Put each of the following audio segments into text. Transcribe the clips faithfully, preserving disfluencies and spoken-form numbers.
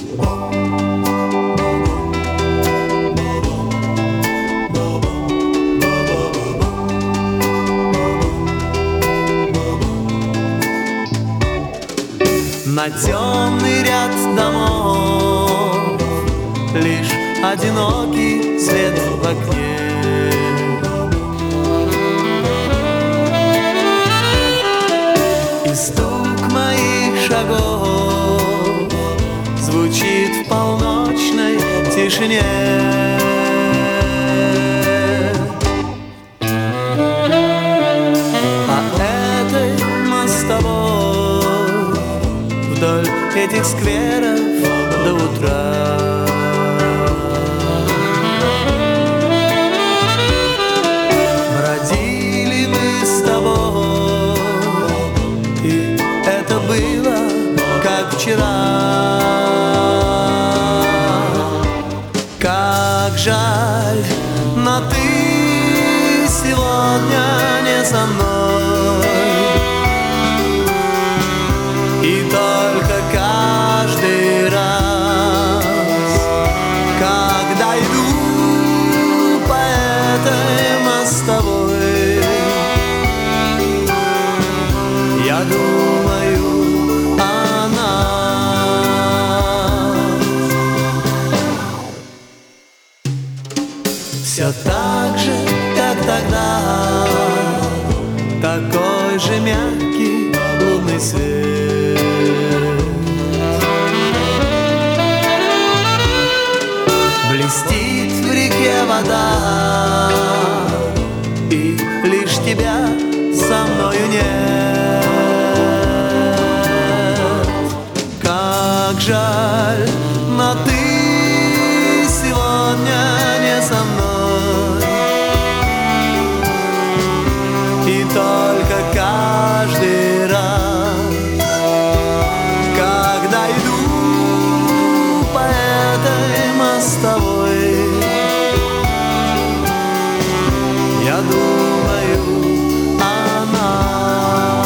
На темный ряд домов лишь одинокий свет в окне. И стук моих шагов звучит в полночной тишине. По этой мостовой вдоль этих скверов до утра бродили мы с тобой, и это было как вчера. Как жаль, но ты сегодня не со мной. И только каждый раз, когда иду по этой мостовой, я думаю о нас. Все так же, как тогда, такой же мягкий лунный свет. Блестит в реке вода, и лишь тебя со мною нет. Как жаль, но ты сегодня не со мной. И только каждый раз, когда иду по этой мостовой, я думаю о нас.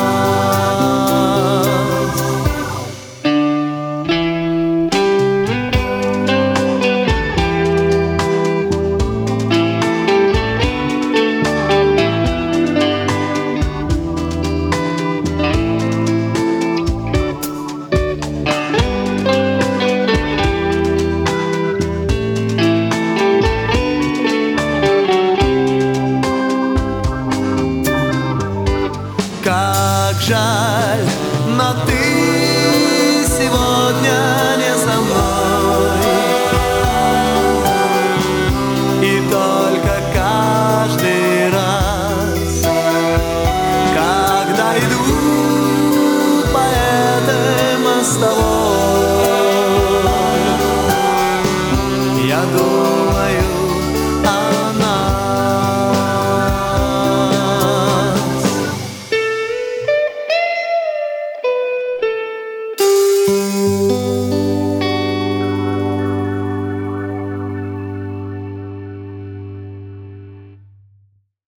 Как жаль, но ты сегодня не со мной. И только каждый раз, когда иду по этой мостовой, я думаю о нас. Thank you.